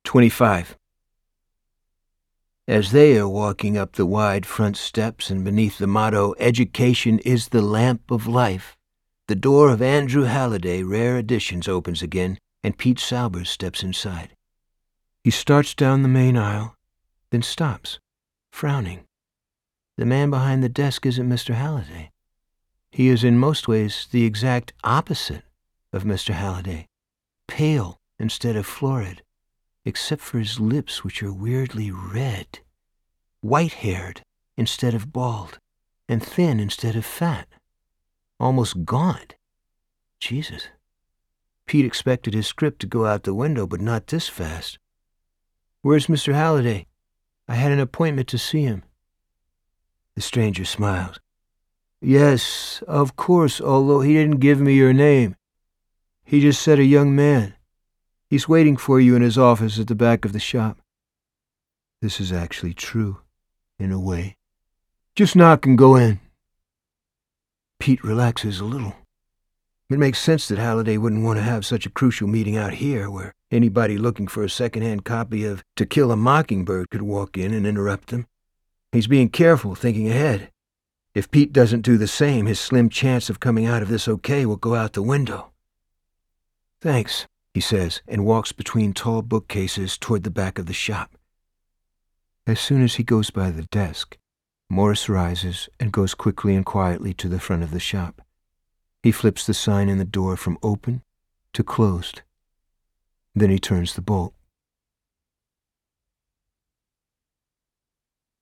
25. As they are walking up the wide front steps and beneath the motto, "Education is the lamp of life," the door of Andrew Halliday Rare Editions opens again, and Pete Saubers steps inside. He starts down the main aisle, then stops, frowning. The man behind the desk isn't Mr. Halliday. He is in most ways the exact opposite of Mr. Halliday, pale instead of florid, except for his lips, which are weirdly red, white-haired instead of bald, and thin instead of fat, almost gaunt. Jesus. Pete expected his script to go out the window, but not this fast. "Where's Mr. Halliday? I had an appointment to see him." The stranger smiles. "Yes, of course, although he didn't give me your name. He just said a young man. He's waiting for you in his office at the back of the shop." This is actually true, in a way. "Just knock and go in." Pete relaxes a little. It makes sense that Halliday wouldn't want to have such a crucial meeting out here, where anybody looking for a second-hand copy of To Kill a Mockingbird could walk in and interrupt them. He's being careful, thinking ahead. If Pete doesn't do the same, his slim chance of coming out of this okay will go out the window. "Thanks," he says, and walks between tall bookcases toward the back of the shop. As soon as he goes by the desk, Morris rises and goes quickly and quietly to the front of the shop. He flips the sign in the door from open to closed. Then he turns the bolt.